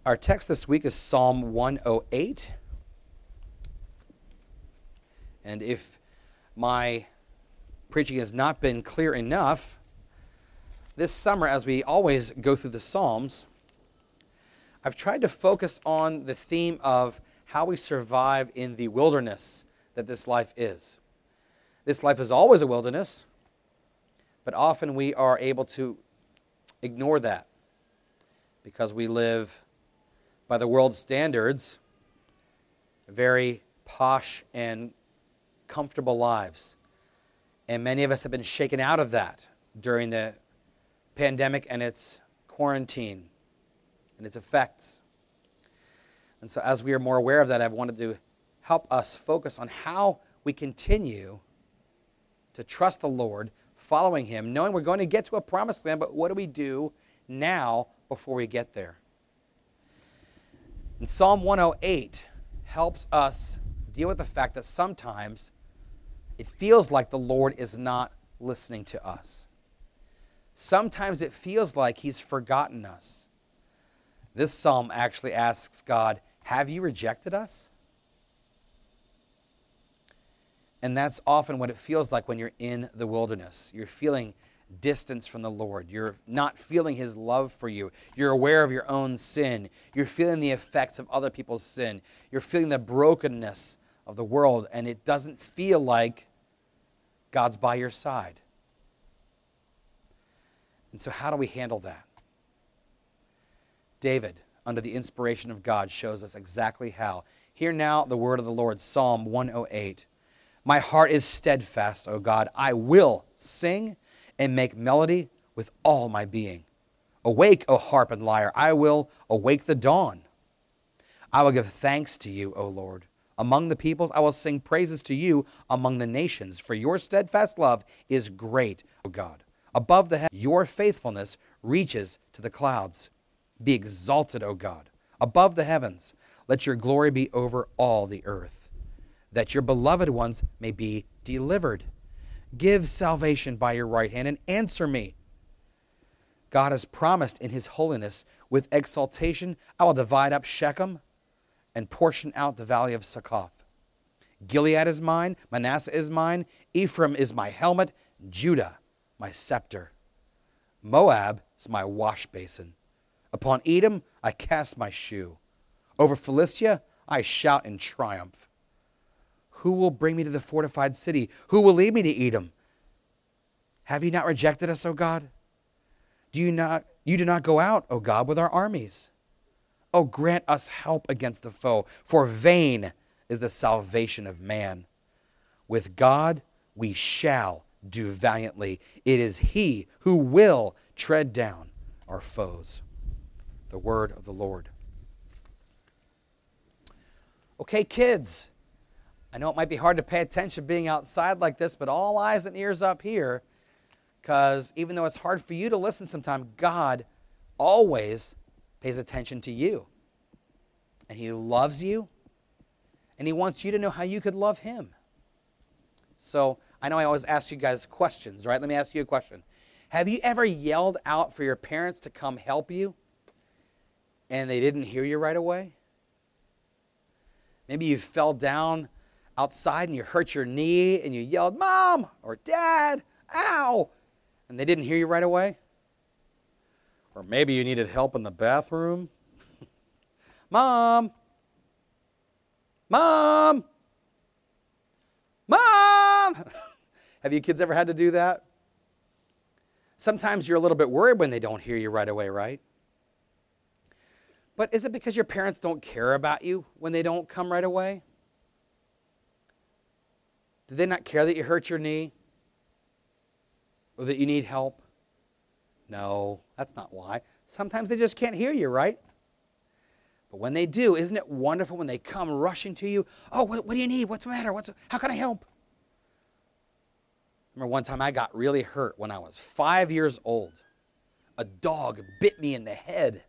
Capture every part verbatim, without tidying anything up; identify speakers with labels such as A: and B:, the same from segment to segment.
A: Our text this week is Psalm one oh eight. And if my preaching has not been clear enough, this summer, as we always go through the Psalms, I've tried to focus on the theme of how we survive in the wilderness that this life is. This life is always a wilderness, but often we are able to ignore that because we live by the world's standards, very posh and comfortable lives. And many of us have been shaken out of that during the pandemic and its quarantine and its effects. And so as we are more aware of that, I've wanted to help us focus on how we continue to trust the Lord, following Him, knowing we're going to get to a promised land, but what do we do now before we get there? And Psalm one oh eight helps us deal with the fact that sometimes it feels like the Lord is not listening to us. Sometimes it feels like He's forgotten us. This psalm actually asks God, have you rejected us? And that's often what it feels like when you're in the wilderness. You're feeling distance from the Lord. You're not feeling His love for you. You're aware of your own sin. You're feeling the effects of other people's sin. You're feeling the brokenness of the world, and it doesn't feel like God's by your side. And so how do we handle that? David, under the inspiration of God, shows us exactly how. Hear now the word of the Lord, Psalm one oh eight. My heart is steadfast, O God. I will sing and make melody with all my being. Awake, O harp and lyre. I will awake the dawn. I will give thanks to you, O Lord. Among the peoples, I will sing praises to you among the nations, for your steadfast love is great, O God. Above the heavens, your faithfulness reaches to the clouds. Be exalted, O God, above the heavens. Let your glory be over all the earth, that your beloved ones may be delivered. Give salvation by your right hand and answer me. God has promised in His holiness, with exaltation, I will divide up Shechem and portion out the valley of Succoth. Gilead is mine, Manasseh is mine, Ephraim is my helmet, Judah my scepter. Moab is my wash basin. Upon Edom I cast my shoe. Over Philistia I shout in triumph. Who will bring me to the fortified city? Who will lead me to Edom? Have you not rejected us, O God? Do you not you do not go out, O God, with our armies? Oh, grant us help against the foe, for vain is the salvation of man. With God we shall do valiantly. It is He who will tread down our foes. The word of the Lord. Okay, kids. I know it might be hard to pay attention being outside like this, but all eyes and ears up here, because even though it's hard for you to listen sometimes, God always pays attention to you. And He loves you, and He wants you to know how you could love Him. So I know I always ask you guys questions, right? Let me ask you a question. Have you ever yelled out for your parents to come help you, and they didn't hear you right away? Maybe you fell down outside and you hurt your knee and you yelled, Mom or Dad, ow, and they didn't hear you right away? Or maybe you needed help in the bathroom. Mom, Mom, Mom. Have you kids ever had to do that? Sometimes you're a little bit worried when they don't hear you right away, right? But is it because your parents don't care about you when they don't come right away? Do they not care that you hurt your knee? Or that you need help? No, that's not why. Sometimes they just can't hear you, right? But when they do, isn't it wonderful when they come rushing to you? Oh, what, what do you need? What's the matter? What's, how can I help? Remember one time I got really hurt when I was five years old. A dog bit me in the head.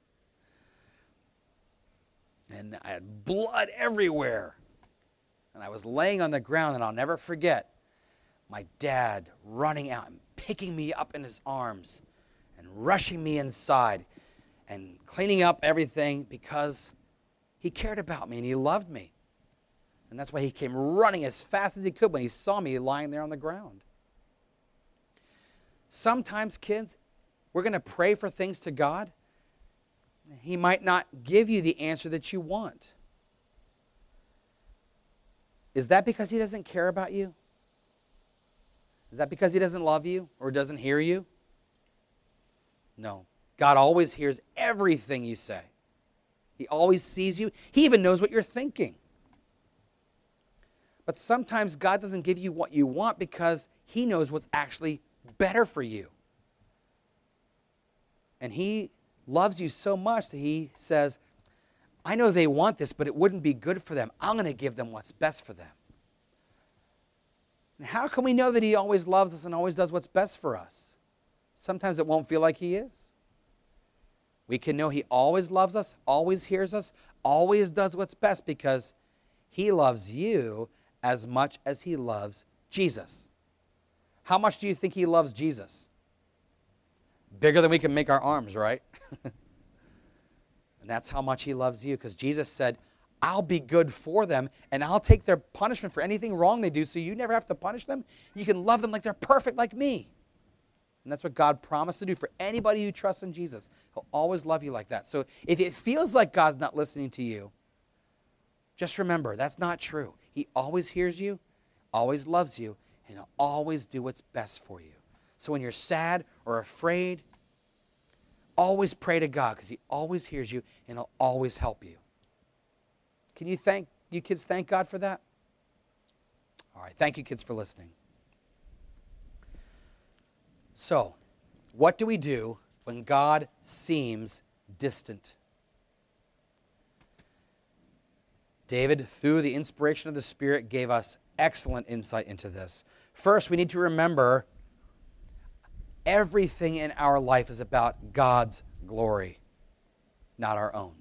A: And I had blood everywhere. And I was laying on the ground, and I'll never forget my dad running out and picking me up in his arms and rushing me inside. and cleaning up everything because he cared about me and he loved me. And that's why he came running as fast as he could when he saw me lying there on the ground. Sometimes, kids, we're going to pray for things to God. He might not give you the answer that you want. Is that because he doesn't care about you? Is that because he doesn't love you or doesn't hear you? No. God always hears everything you say. He always sees you. He even knows what you're thinking. But sometimes God doesn't give you what you want because he knows what's actually better for you. And he loves you so much that he says, I know they want this, but it wouldn't be good for them. I'm going to give them what's best for them. And how can we know that he always loves us and always does what's best for us? Sometimes it won't feel like he is. We can know he always loves us, always hears us, always does what's best because he loves you as much as he loves Jesus. How much do you think he loves Jesus? Bigger than we can make our arms, right? And that's how much he loves you, because Jesus said, I'll be good for them, and I'll take their punishment for anything wrong they do, so you never have to punish them. You can love them like they're perfect like me. And that's what God promised to do for anybody who trusts in Jesus. He'll always love you like that. So if it feels like God's not listening to you, just remember, that's not true. He always hears you, always loves you, and he'll always do what's best for you. So when you're sad or afraid, always pray to God, because he always hears you and he'll always help you. Can you thank you kids thank God for that? All right, thank you kids for listening. So, what do we do when God seems distant? David, through the inspiration of the Spirit, gave us excellent insight into this. First, we need to remember everything in our life is about God's glory, not our own.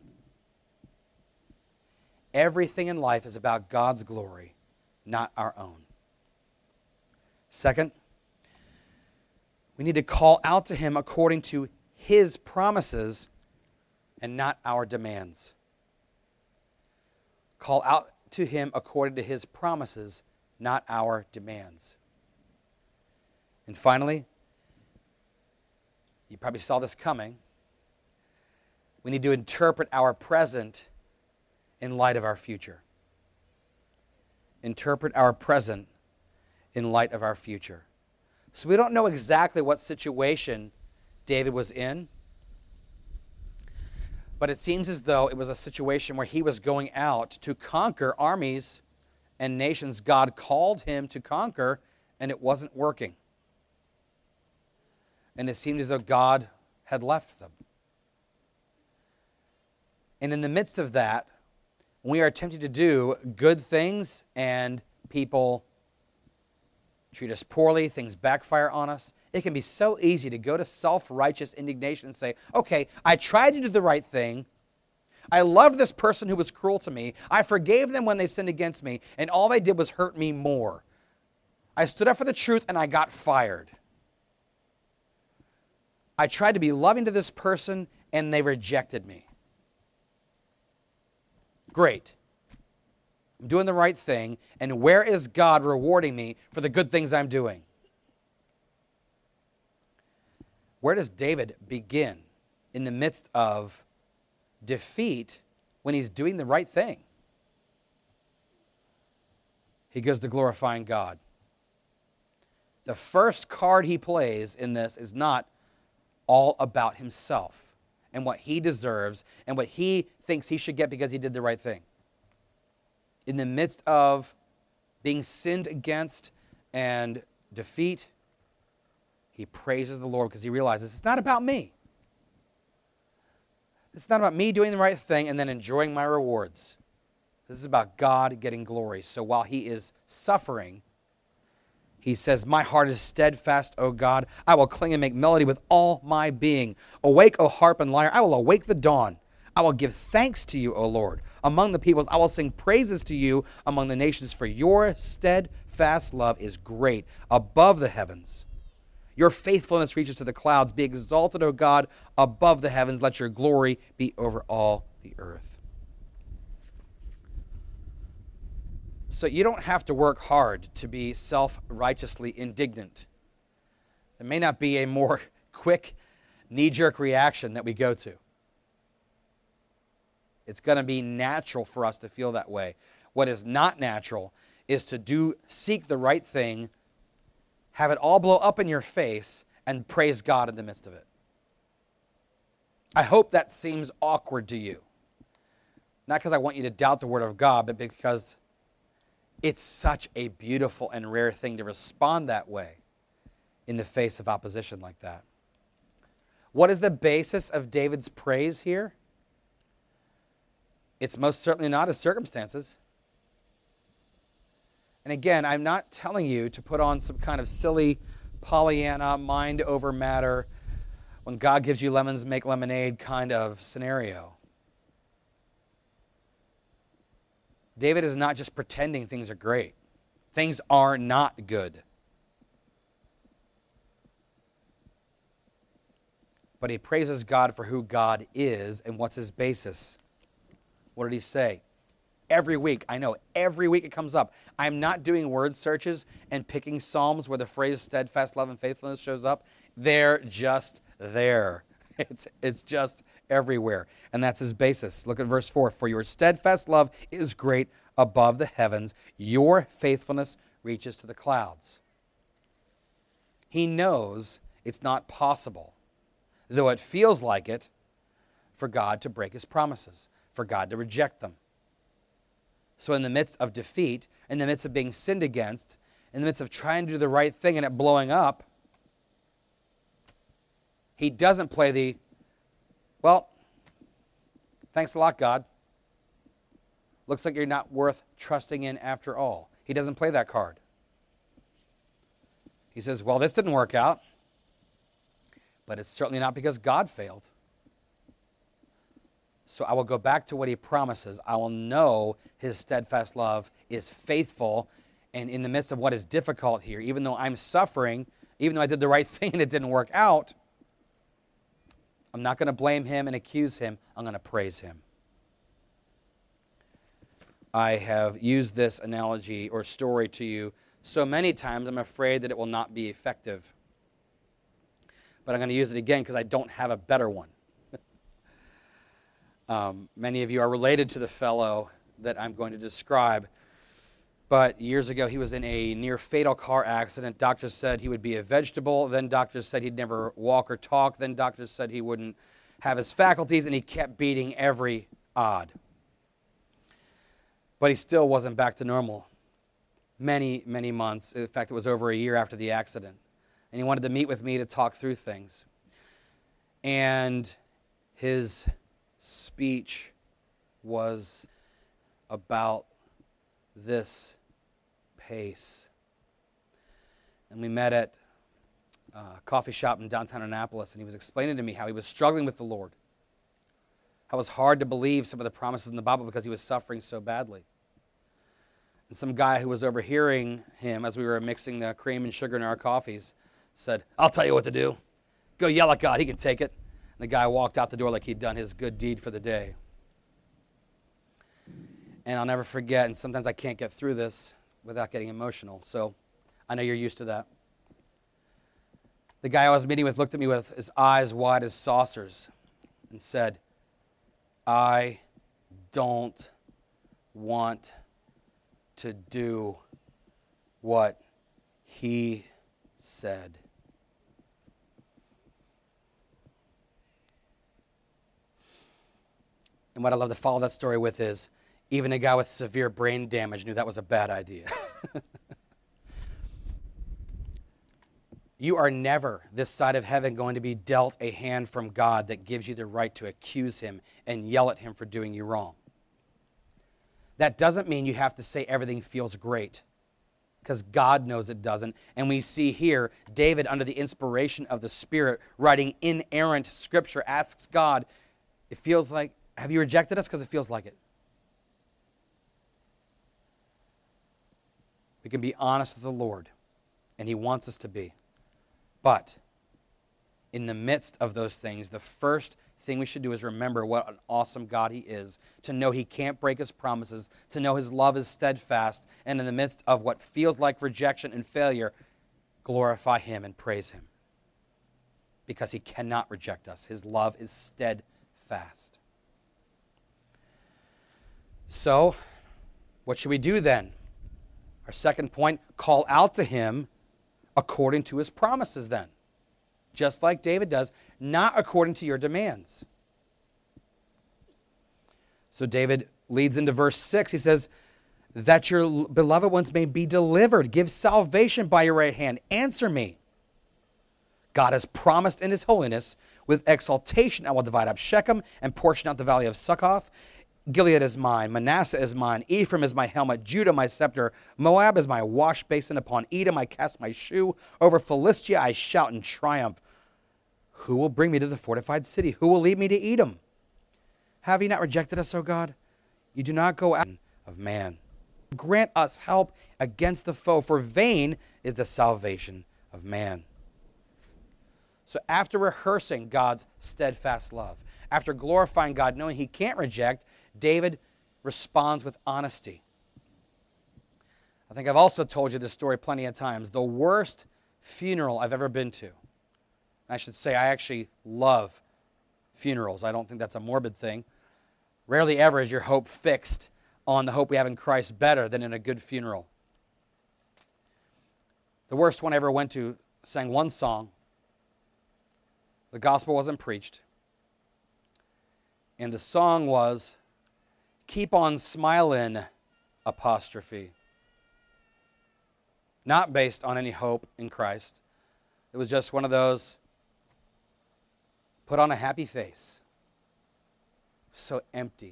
A: Everything in life is about God's glory, not our own. Second, we need to call out to him according to his promises and not our demands. Call out to him according to his promises, not our demands. And finally, you probably saw this coming. We need to interpret our present in light of our future. Interpret our present in light of our future. So we don't know exactly what situation David was in, but it seems as though it was a situation where he was going out to conquer armies and nations God called him to conquer, and it wasn't working. And it seemed as though God had left them. And in the midst of that, we are tempted to do good things and people treat us poorly, things backfire on us. It can be so easy to go to self-righteous indignation and say, okay, I tried to do the right thing. I love this person who was cruel to me. I forgave them when they sinned against me, and all they did was hurt me more. I stood up for the truth and I got fired. I tried to be loving to this person and they rejected me. Great. I'm doing the right thing, and where is God rewarding me for the good things I'm doing? Where does David begin in the midst of defeat when he's doing the right thing? He goes to glorifying God. The first card he plays in this is not all about himself and what he deserves and what he thinks he should get because he did the right thing. In the midst of being sinned against and defeat, he praises the Lord because he realizes it's not about me. It's not about me doing the right thing and then enjoying my rewards. This is about God getting glory. So while he is suffering, he says, my heart is steadfast, O God. I will cling and make melody with all my being. Awake, O harp and lyre. I will awake the dawn. I will give thanks to you, O Lord. Among the peoples, I will sing praises to you among the nations, for your steadfast love is great above the heavens. Your faithfulness reaches to the clouds. Be exalted, O God, above the heavens. Let your glory be over all the earth. So you don't have to work hard to be self-righteously indignant. There may not be a more quick, knee-jerk reaction that we go to. It's going to be natural for us to feel that way. What is not natural is to do seek the right thing, have it all blow up in your face, and praise God in the midst of it. I hope that seems awkward to you. Not because I want you to doubt the Word of God, but because it's such a beautiful and rare thing to respond that way in the face of opposition like that. What is the basis of David's praise here? It's most certainly not his circumstances. And again, I'm not telling you to put on some kind of silly Pollyanna, mind over matter, when God gives you lemons, make lemonade kind of scenario. David is not just pretending things are great. Things are not good. But he praises God for who God is and what's his basis. What did he say? Every week, I know, every week it comes up. I'm not doing word searches and picking Psalms where the phrase steadfast love and faithfulness shows up. They're just there. It's, it's just everywhere. And that's his basis. Look at verse four. For your steadfast love is great above the heavens. Your faithfulness reaches to the clouds. He knows it's not possible, though it feels like it, for God to break his promises, for God to reject them. So in the midst of defeat, in the midst of being sinned against, in the midst of trying to do the right thing and it blowing up, he doesn't play the, well, thanks a lot, God. Looks like you're not worth trusting in after all. He doesn't play that card. He says, well, this didn't work out, but it's certainly not because God failed. So I will go back to what he promises. I will know his steadfast love is faithful, and in the midst of what is difficult here, even though I'm suffering, even though I did the right thing and it didn't work out, I'm not going to blame him and accuse him. I'm going to praise him. I have used this analogy or story to you so many times, I'm afraid that it will not be effective. But I'm going to use it again because I don't have a better one. um, many of you are related to the fellow that I'm going to describe. But years ago, he was in a near-fatal car accident. Doctors said he would be a vegetable. Then doctors said he'd never walk or talk. Then doctors said he wouldn't have his faculties, and he kept beating every odd. But he still wasn't back to normal. Many, many months. In fact, it was over a year after the accident. And he wanted to meet with me to talk through things. And his speech was about this pace. And we met at a coffee shop in downtown Annapolis, and he was explaining to me how he was struggling with the Lord. How it was hard to believe some of the promises in the Bible because he was suffering so badly. And some guy who was overhearing him as we were mixing the cream and sugar in our coffees said, I'll tell you what to do. Go yell at God. He can take it. And the guy walked out the door like he'd done his good deed for the day. And I'll never forget, and sometimes I can't get through this without getting emotional, so I know you're used to that. The guy I was meeting with looked at me with his eyes wide as saucers and said, I don't want to do what he said. And what I love to follow that story with is, even a guy with severe brain damage knew that was a bad idea. You are never, this side of heaven, going to be dealt a hand from God that gives you the right to accuse him and yell at him for doing you wrong. That doesn't mean you have to say everything feels great, because God knows it doesn't. And we see here, David, under the inspiration of the Spirit, writing inerrant scripture, asks God, it feels like, have you rejected us? Because it feels like it. We can be honest with the Lord, and he wants us to be. But in the midst of those things, the first thing we should do is remember what an awesome God he is, to know he can't break his promises, to know his love is steadfast, and in the midst of what feels like rejection and failure, glorify him and praise him. Because he cannot reject us. His love is steadfast. So, what should we do then? Our second point, call out to him according to his promises then. Just like David does, not according to your demands. So David leads into verse six. He says, that your beloved ones may be delivered. Give salvation by your right hand. Answer me. God has promised in his holiness, with exaltation I will divide up Shechem and portion out the valley of Succoth. Gilead is mine, Manasseh is mine, Ephraim is my helmet, Judah my scepter, Moab is my wash basin. Upon Edom I cast my shoe, over Philistia I shout in triumph. Who will bring me to the fortified city? Who will lead me to Edom? Have you not rejected us, O God? You do not go out of man. Grant us help against the foe, for vain is the salvation of man. So after rehearsing God's steadfast love, after glorifying God, knowing he can't reject, David responds with honesty. I think I've also told you this story plenty of times. The worst funeral I've ever been to. I should say I actually love funerals. I don't think that's a morbid thing. Rarely ever is your hope fixed on the hope we have in Christ better than in a good funeral. The worst one I ever went to sang one song. The gospel wasn't preached. And the song was, keep on smiling, apostrophe. Not based on any hope in Christ. It was just one of those, put on a happy face. So empty.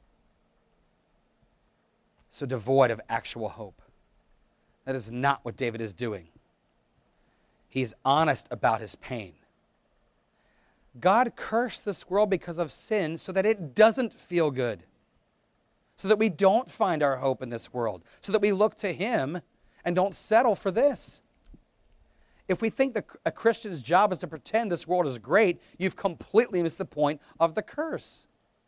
A: So devoid of actual hope. That is not what David is doing. He's honest about his pain. God cursed this world because of sin so that it doesn't feel good. So that we don't find our hope in this world. So that we look to him and don't settle for this. If we think that a Christian's job is to pretend this world is great, you've completely missed the point of the curse.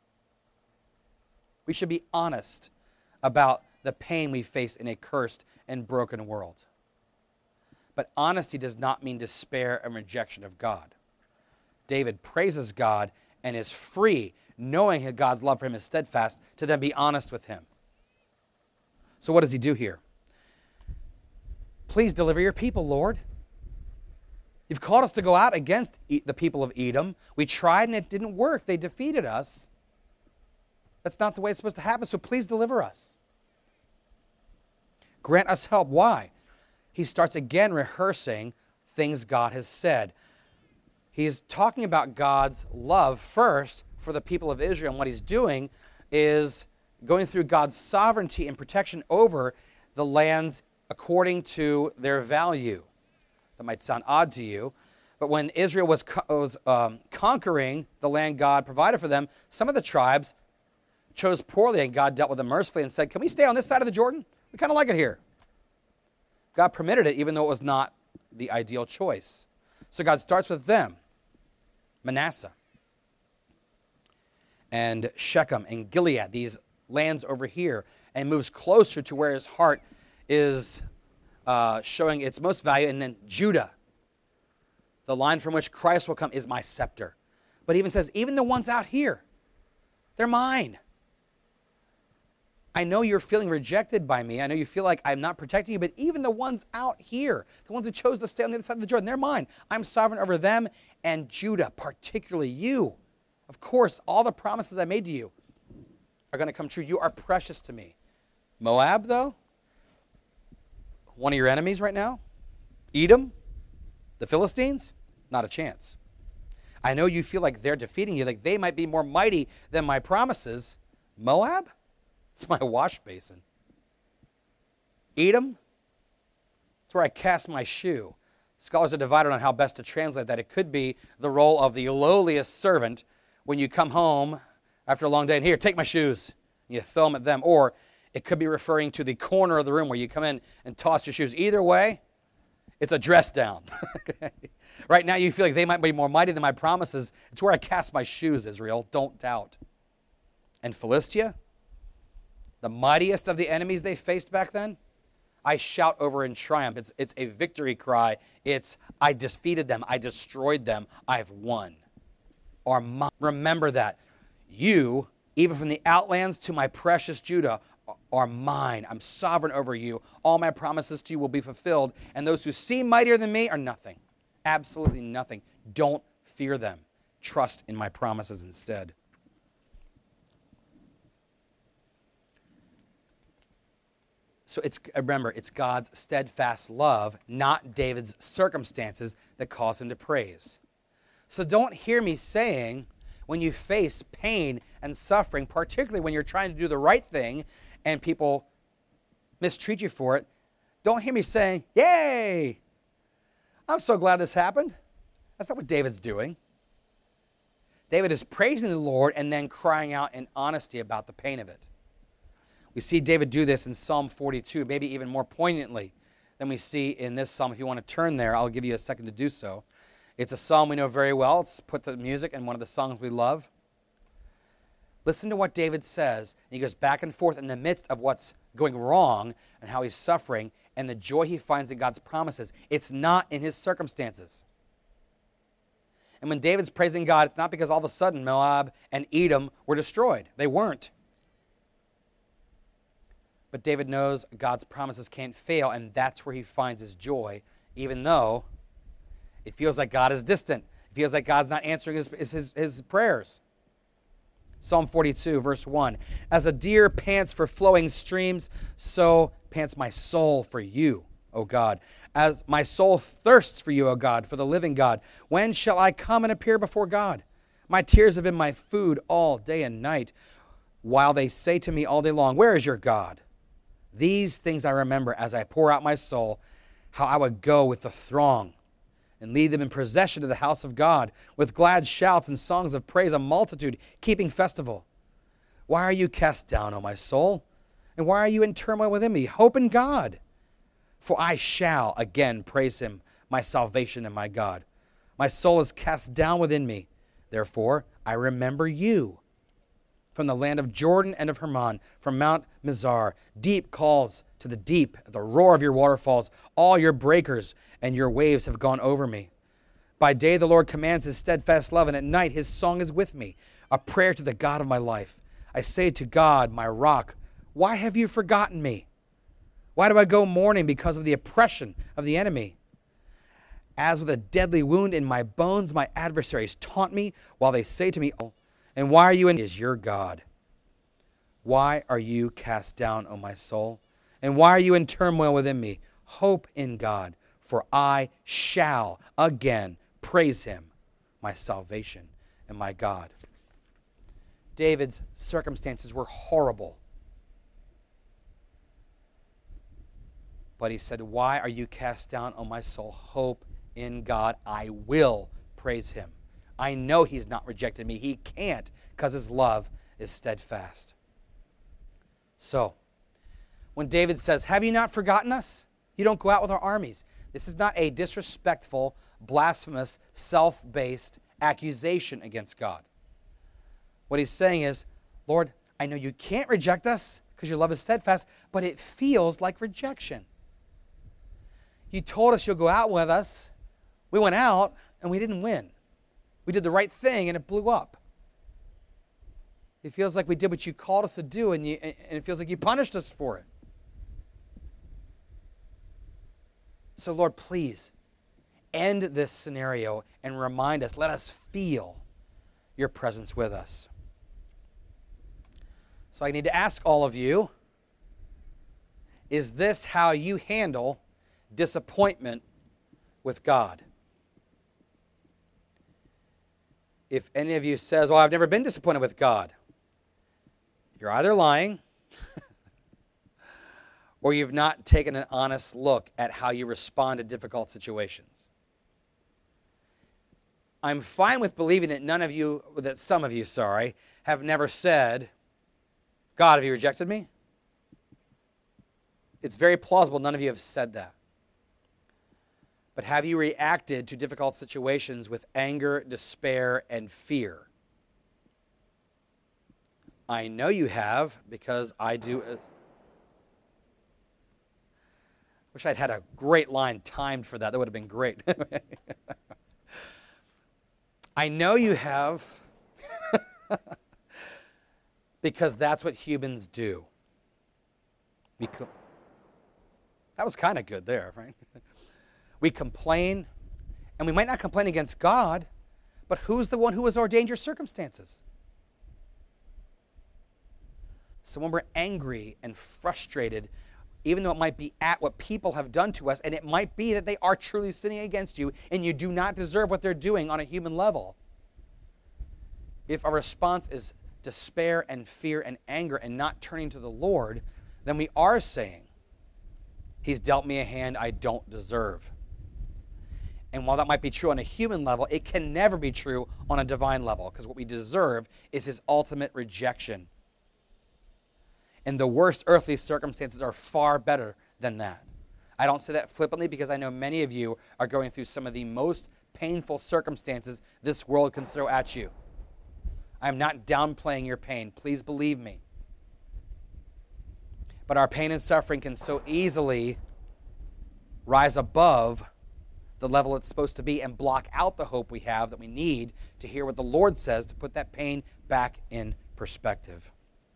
A: We should be honest about the pain we face in a cursed and broken world. But honesty does not mean despair and rejection of God. David praises God and is free, knowing that God's love for him is steadfast, to then be honest with him. So what does he do here? Please deliver your people, Lord. You've called us to go out against the people of Edom. We tried and it didn't work. They defeated us. That's not the way it's supposed to happen, so please deliver us. Grant us help. Why? He starts again rehearsing things God has said. He's talking about God's love first for the people of Israel, and what he's doing is going through God's sovereignty and protection over the lands according to their value. That might sound odd to you, but when Israel was, was um, conquering the land God provided for them, some of the tribes chose poorly, and God dealt with them mercifully and said, can we stay on this side of the Jordan? We kind of like it here. God permitted it, even though it was not the ideal choice. So God starts with them, Manasseh, and Shechem, and Gilead, these lands over here, and moves closer to where his heart is uh, showing its most value, and then Judah, the line from which Christ will come, is my scepter. But he even says, even the ones out here, they're mine. I know you're feeling rejected by me. I know you feel like I'm not protecting you, but even the ones out here, the ones who chose to stay on the other side of the Jordan, they're mine. I'm sovereign over them and Judah, particularly you. Of course, all the promises I made to you are going to come true. You are precious to me. Moab, though, one of your enemies right now, Edom, the Philistines, not a chance. I know you feel like they're defeating you, like they might be more mighty than my promises. Moab? It's my wash basin. Edom? It's where I cast my shoe. Scholars are divided on how best to translate that. It could be the role of the lowliest servant when you come home after a long day and here, take my shoes. And you throw them at them. Or it could be referring to the corner of the room where you come in and toss your shoes. Either way, It's a dress down. Right now you feel like they might be more mighty than my promises. It's where I cast my shoes, Israel. Don't doubt. And Philistia, the mightiest of the enemies they faced back then, I shout over in triumph. It's, it's a victory cry. It's, I defeated them. I destroyed them. I've won. Or remember that. You, even from the outlands to my precious Judah, are mine. I'm sovereign over you. All my promises to you will be fulfilled. And those who seem mightier than me are nothing. Absolutely nothing. Don't fear them. Trust in my promises instead. So it's, remember, it's God's steadfast love, not David's circumstances, that cause him to praise. So don't hear me saying, when you face pain and suffering, particularly when you're trying to do the right thing and people mistreat you for it, don't hear me saying, yay, I'm so glad this happened. That's not what David's doing. David is praising the Lord and then crying out in honesty about the pain of it. We see David do this in Psalm forty-two, maybe even more poignantly than we see in this psalm. If you want to turn there, I'll give you a second to do so. It's a psalm we know very well. It's put to music and one of the songs we love. Listen to what David says. He goes back and forth in the midst of what's going wrong and how he's suffering and the joy he finds in God's promises. It's not in his circumstances. And when David's praising God, it's not because all of a sudden Moab and Edom were destroyed. They weren't. But David knows God's promises can't fail, and that's where he finds his joy, even though it feels like God is distant. It feels like God's not answering his, his, his prayers. Psalm forty-two, verse one. As a deer pants for flowing streams, so pants my soul for you, O God. As my soul thirsts for you, O God, for the living God. When shall I come and appear before God? My tears have been my food all day and night, while they say to me all day long, where is your God? These things I remember as I pour out my soul, how I would go with the throng and lead them in procession to the house of God with glad shouts and songs of praise, a multitude keeping festival. Why are you cast down, O my soul? And why are you in turmoil within me? Hope in God, for I shall again praise him, my salvation and my God. My soul is cast down within me. Therefore, I remember you. From the land of Jordan and of Hermon, from Mount Mizar, deep calls to the deep, the roar of your waterfalls. All your breakers and your waves have gone over me. By day the Lord commands his steadfast love, and at night his song is with me, a prayer to the God of my life. I say to God, my rock, why have you forgotten me? Why do I go mourning because of the oppression of the enemy? As with a deadly wound in my bones, my adversaries taunt me while they say to me, oh, and why are you in is your God? Why are you cast down, O my soul? And why are you in turmoil within me? Hope in God, for I shall again praise him, my salvation and my God. David's circumstances were horrible. But he said, why are you cast down, O my soul? Hope in God. I will praise him. I know he's not rejected me. He can't, because his love is steadfast. So, when David says, have you not forgotten us? You don't go out with our armies. This is not a disrespectful, blasphemous, self-based accusation against God. What he's saying is, Lord, I know you can't reject us because your love is steadfast, but it feels like rejection. You told us you'll go out with us. We went out and we didn't win. We did the right thing and it blew up. It feels like we did what you called us to do, and, you, and it feels like you punished us for it. So Lord, please end this scenario and remind us, let us feel your presence with us. So I need to ask all of you, is this how you handle disappointment with God? If any of you says, well, I've never been disappointed with God, you're either lying or you've not taken an honest look at how you respond to difficult situations. I'm fine with believing that none of you, that some of you, sorry, have never said, God, have you rejected me? It's very plausible none of you have said that. But have you reacted to difficult situations with anger, despair, and fear? I know you have, because I do. Uh, wish I'd had a great line timed for that. That would have been great. I know you have, because that's what humans do. We co- that was kind of good there, right? We complain, and we might not complain against God, but who's the one who has ordained your circumstances? So when we're angry and frustrated, even though it might be at what people have done to us, and it might be that they are truly sinning against you, and you do not deserve what they're doing on a human level, if our response is despair and fear and anger and not turning to the Lord, then we are saying, He's dealt me a hand I don't deserve. And while that might be true on a human level, it can never be true on a divine level, because what we deserve is His ultimate rejection. And the worst earthly circumstances are far better than that. I don't say that flippantly, because I know many of you are going through some of the most painful circumstances this world can throw at you. I'm not downplaying your pain. Please believe me. But our pain and suffering can so easily rise above the level it's supposed to be and block out the hope we have that we need to hear what the Lord says to put that pain back in perspective.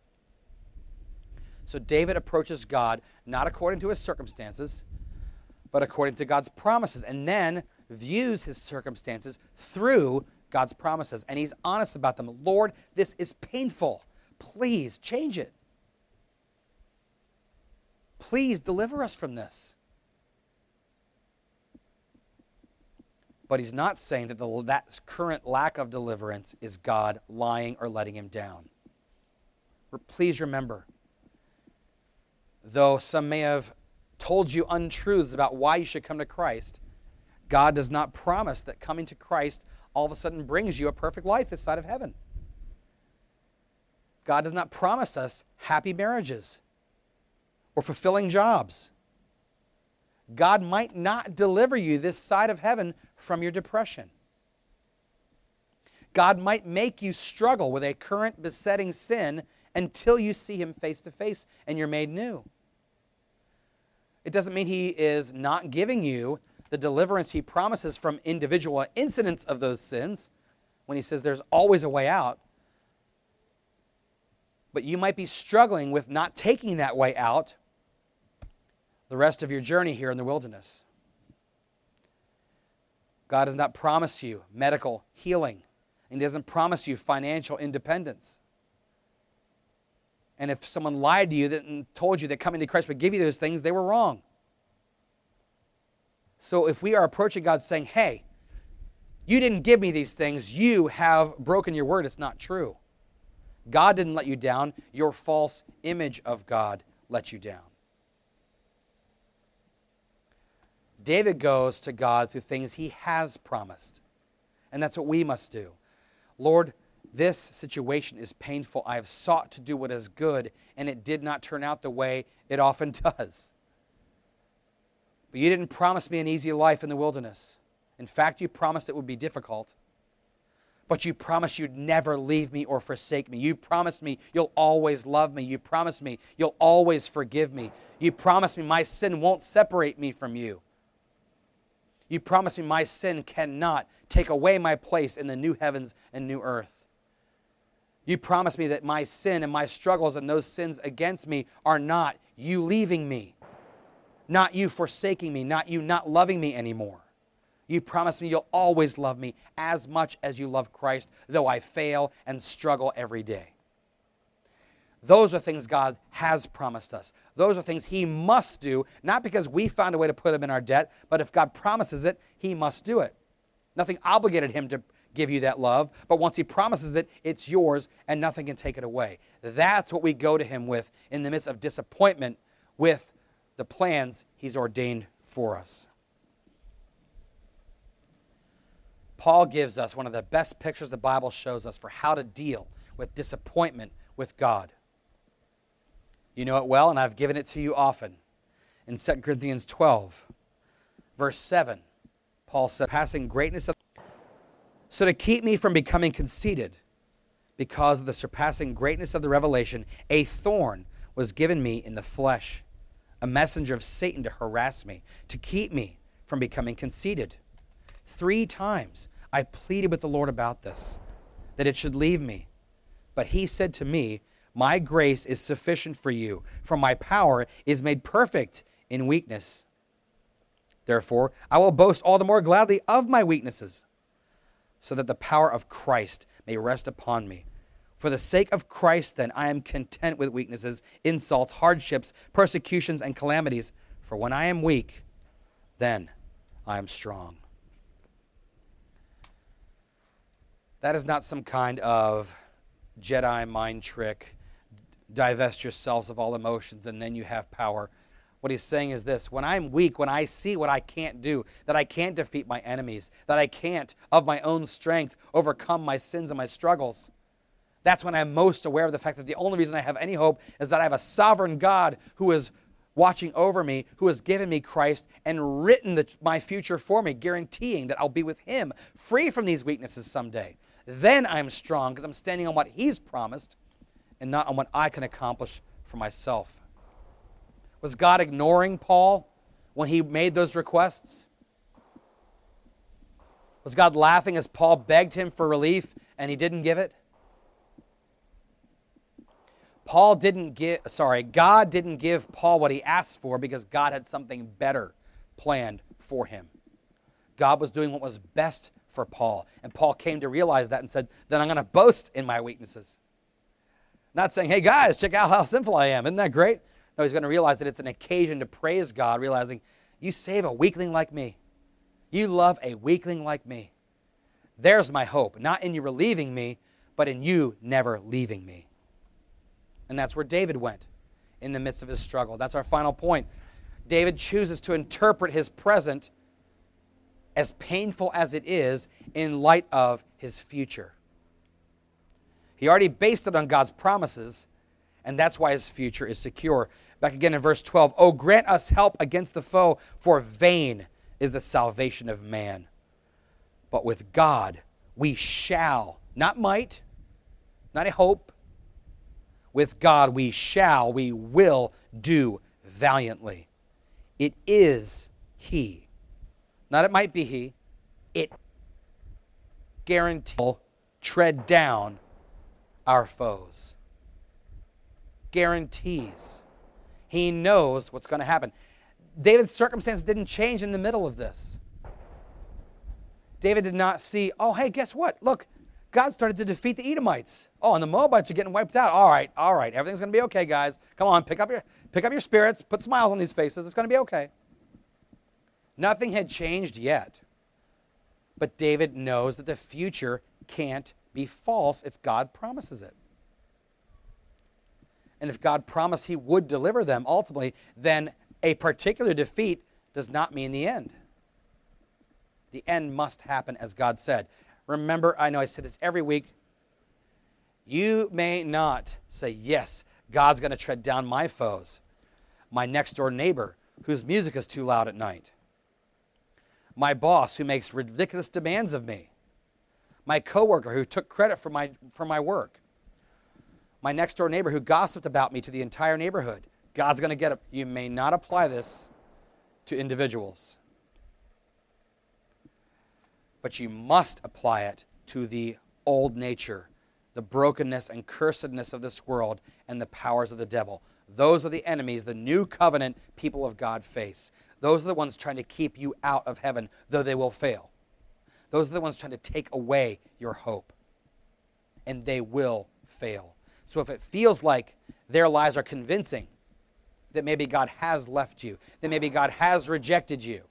A: So David approaches God not according to his circumstances, but according to God's promises, and then views his circumstances through God's promises. And he's honest about them. Lord, this is painful. Please change it. Please deliver us from this. But he's not saying that the, that current lack of deliverance is God lying or letting him down. Please remember, though some may have told you untruths about why you should come to Christ, God does not promise that coming to Christ all of a sudden brings you a perfect life this side of heaven. God does not promise us happy marriages or fulfilling jobs. God might not deliver you this side of heaven from your depression. God might make you struggle with a current besetting sin until you see Him face to face and you're made new. It doesn't mean He is not giving you the deliverance He promises from individual incidents of those sins when He says there's always a way out. But you might be struggling with not taking that way out the rest of your journey here in the wilderness. God does not promise you medical healing, and He doesn't promise you financial independence. And if someone lied to you and told you that coming to Christ would give you those things, they were wrong. So if we are approaching God saying, hey, you didn't give me these things, you have broken your word, it's not true. God didn't let you down. Your false image of God let you down. David goes to God through things he has promised. And that's what we must do. Lord, this situation is painful. I have sought to do what is good, and it did not turn out the way it often does. But you didn't promise me an easy life in the wilderness. In fact, you promised it would be difficult. But you promised you'd never leave me or forsake me. You promised me you'll always love me. You promised me you'll always forgive me. You promised me my sin won't separate me from you. You promised me my sin cannot take away my place in the new heavens and new earth. You promised me that my sin and my struggles and those sins against me are not you leaving me, not you forsaking me, not you not loving me anymore. You promised me you'll always love me as much as you love Christ, though I fail and struggle every day. Those are things God has promised us. Those are things He must do, not because we found a way to put Him in our debt, but if God promises it, He must do it. Nothing obligated Him to give you that love, but once He promises it, it's yours and nothing can take it away. That's what we go to Him with in the midst of disappointment with the plans He's ordained for us. Paul gives us one of the best pictures the Bible shows us for how to deal with disappointment with God. You know it well, and I've given it to you often. In Second Corinthians twelve, verse seven, Paul said, passing greatness of... So to keep me from becoming conceited, because of the surpassing greatness of the revelation, a thorn was given me in the flesh, a messenger of Satan to harass me, to keep me from becoming conceited. Three times I pleaded with the Lord about this, that it should leave me. But he said to me, my grace is sufficient for you, for my power is made perfect in weakness. Therefore, I will boast all the more gladly of my weaknesses, so that the power of Christ may rest upon me. For the sake of Christ, then, I am content with weaknesses, insults, hardships, persecutions, and calamities. For when I am weak, then I am strong. That is not some kind of Jedi mind trick. Divest yourselves of all emotions, and then you have power. What he's saying is this: when I'm weak, when I see what I can't do, that I can't defeat my enemies, that I can't, of my own strength, overcome my sins and my struggles, that's when I'm most aware of the fact that the only reason I have any hope is that I have a sovereign God who is watching over me, who has given me Christ and written the, my future for me, guaranteeing that I'll be with him, free from these weaknesses someday. Then I'm strong because I'm standing on what he's promised and not on what I can accomplish for myself. Was God ignoring Paul when he made those requests? Was God laughing as Paul begged him for relief and he didn't give it? Paul didn't give, sorry, God didn't give Paul what he asked for because God had something better planned for him. God was doing what was best for Paul. And Paul came to realize that and said, then I'm going to boast in my weaknesses. Not saying, hey guys, check out how sinful I am. Isn't that great? No, he's going to realize that it's an occasion to praise God, realizing you save a weakling like me. You love a weakling like me. There's my hope, not in you relieving me, but in you never leaving me. And that's where David went in the midst of his struggle. That's our final point. David chooses to interpret his present, as painful as it is, in light of his future. He already based it on God's promises, and that's why his future is secure. Back again in verse twelve, oh, grant us help against the foe, for vain is the salvation of man. But with God we shall, not might, not a hope, with God we shall, we will do valiantly. It is he. Not it might be he. It guarantees will tread down our foes. Guarantees. He knows what's going to happen. David's circumstance didn't change in the middle of this. David did not see, oh, hey, guess what? Look, God started to defeat the Edomites. Oh, and the Moabites are getting wiped out. All right, all right. Everything's going to be okay, guys. Come on, pick up your pick up your spirits. Put smiles on these faces. It's going to be okay. Nothing had changed yet. But David knows that the future can't be false if God promises it. And if God promised he would deliver them ultimately, then a particular defeat does not mean the end. The end must happen as God said. Remember, I know I say this every week, you may not say, yes, God's going to tread down my foes. My next door neighbor whose music is too loud at night. My boss who makes ridiculous demands of me. My coworker who took credit for my, for my work. My next door neighbor who gossiped about me to the entire neighborhood. God's going to get it. You may not apply this to individuals. But you must apply it to the old nature, the brokenness and cursedness of this world, and the powers of the devil. Those are the enemies the new covenant people of God face. Those are the ones trying to keep you out of heaven, though they will fail. Those are the ones trying to take away your hope. And they will fail. So if it feels like their lies are convincing that maybe God has left you, that maybe God has rejected you,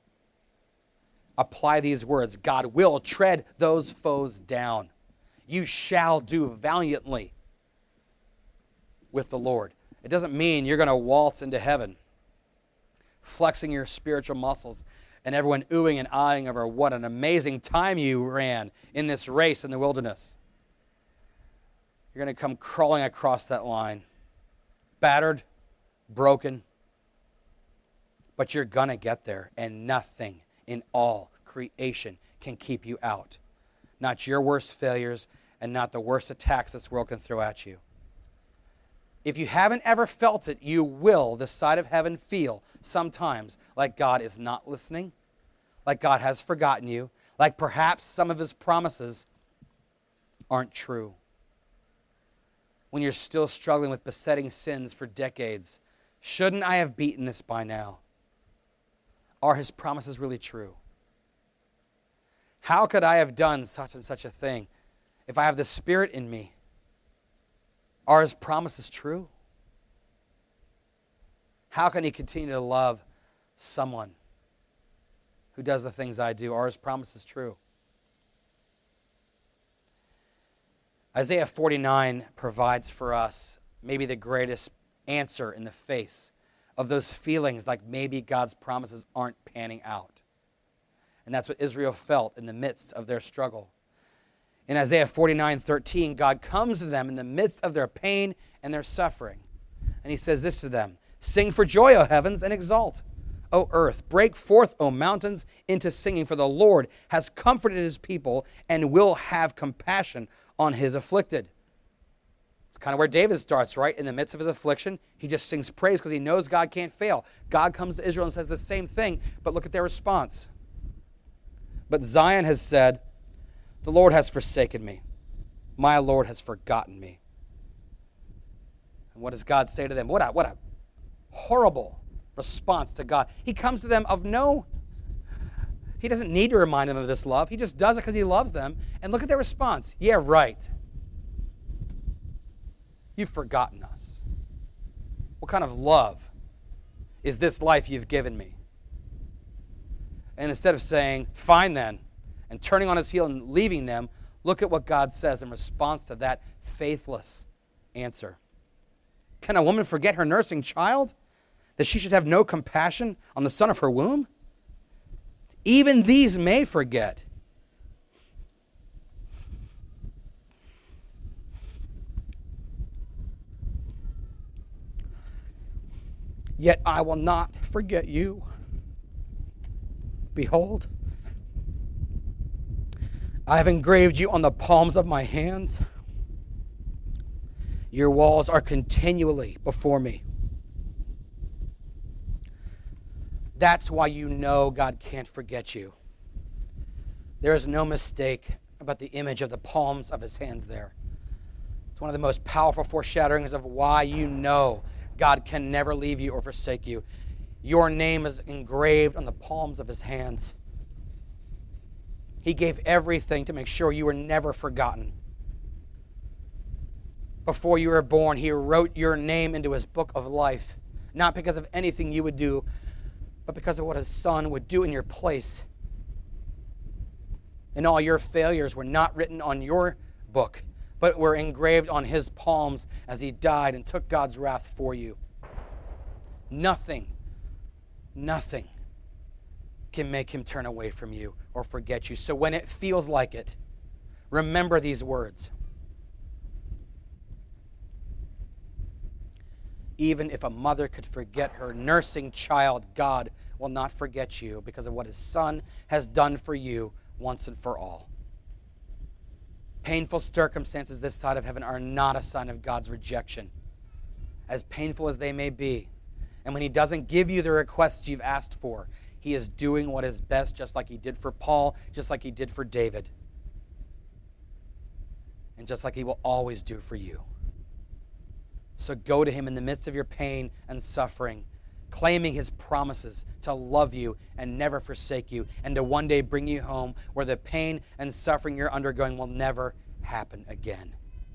A: apply these words. God will tread those foes down. You shall do valiantly with the Lord. It doesn't mean you're going to waltz into heaven, flexing your spiritual muscles, and everyone oohing and eyeing over what an amazing time you ran in this race in the wilderness. You're going to come crawling across that line, battered, broken, but you're going to get there, and nothing in all creation can keep you out. Not your worst failures and not the worst attacks this world can throw at you. If you haven't ever felt it, you will, this side of heaven, feel sometimes like God is not listening, like God has forgotten you, like perhaps some of his promises aren't true. When you're still struggling with besetting sins for decades, shouldn't I have beaten this by now? Are his promises really true? How could I have done such and such a thing if I have the Spirit in me? Are his promises true? How can he continue to love someone who does the things I do? Are his promises true? Isaiah forty-nine provides for us maybe the greatest answer in the face of those feelings like maybe God's promises aren't panning out. And that's what Israel felt in the midst of their struggle. In Isaiah forty-nine thirteen, God comes to them in the midst of their pain and their suffering. And he says this to them, "Sing for joy, O heavens, and exult, O earth. Break forth, O mountains, into singing, for the Lord has comforted his people and will have compassion on his afflicted." It's kind of where David starts, right? In the midst of his affliction, he just sings praise because he knows God can't fail. God comes to Israel and says the same thing, but look at their response. "But Zion has said, the Lord has forsaken me. My Lord has forgotten me." And what does God say to them? What a, what a horrible response to God. He comes to them of no, he doesn't need to remind them of this love. He just does it because he loves them. And look at their response. "Yeah, right. You've forgotten us. What kind of love is this life you've given me?" And instead of saying, "Fine then," and turning on his heel and leaving them, look at what God says in response to that faithless answer. "Can a woman forget her nursing child, that she should have no compassion on the son of her womb? Even these may forget. Yet I will not forget you. Behold, I have engraved you on the palms of my hands. Your walls are continually before me." That's why you know God can't forget you. There is no mistake about the image of the palms of his hands there. It's one of the most powerful foreshadowings of why you know God can never leave you or forsake you. Your name is engraved on the palms of his hands. He gave everything to make sure you were never forgotten. Before you were born, he wrote your name into his book of life, not because of anything you would do, but because of what his son would do in your place. And all your failures were not written on your book, but were engraved on his palms as he died and took God's wrath for you. Nothing, nothing can make him turn away from you or forget you. So when it feels like it, remember these words. Even if a mother could forget her nursing child, God will not forget you because of what his son has done for you once and for all. Painful circumstances this side of heaven are not a sign of God's rejection, as painful as they may be. And when he doesn't give you the requests you've asked for, he is doing what is best, just like he did for Paul, just like he did for David, and just like he will always do for you. So go to him in the midst of your pain and suffering, claiming his promises to love you and never forsake you, and to one day bring you home where the pain and suffering you're undergoing will never happen again.